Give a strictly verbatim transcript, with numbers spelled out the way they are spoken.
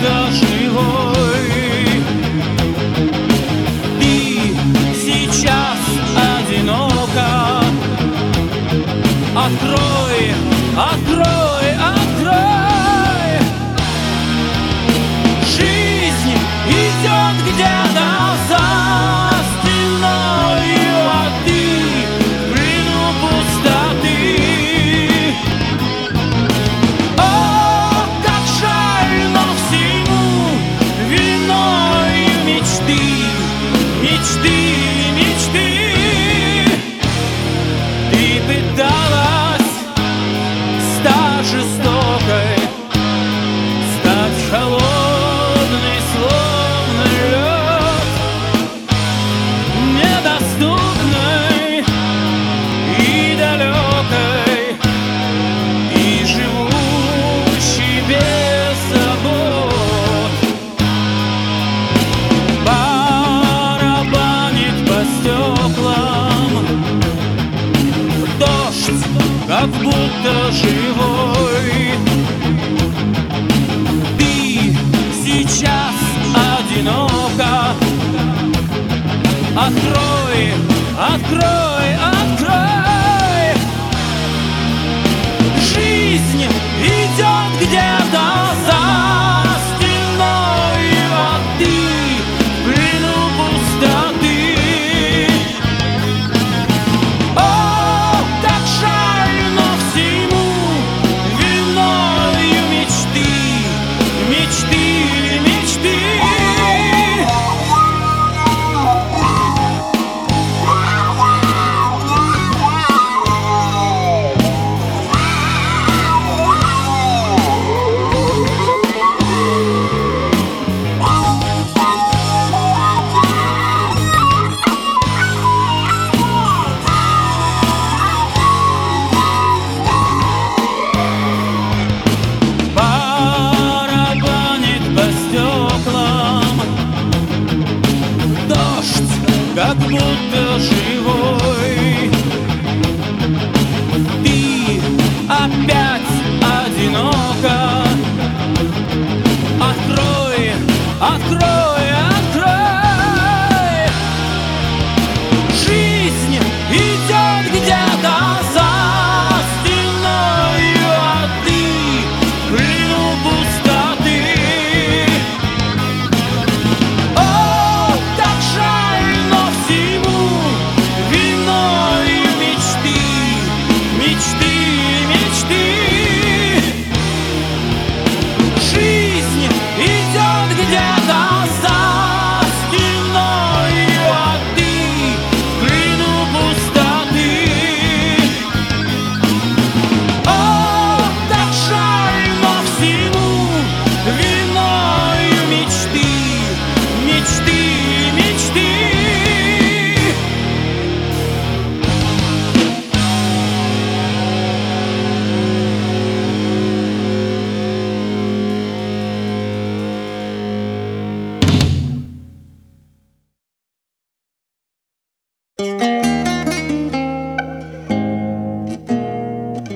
будто живой. Ты сейчас одинока. Открой, открой, открой. Жизнь идет где-то за стеною, а ты в плену пустоты. О, как жаль, но всему виною мечты, мечты, мечты. Ты пыталась стать жестокой, стать холодной, словно лед, недоступной и далекой, и живущей без забот. Барабанит по стеклам дождь, как будто живой. Ты сейчас одинока. Открой, открой, открой.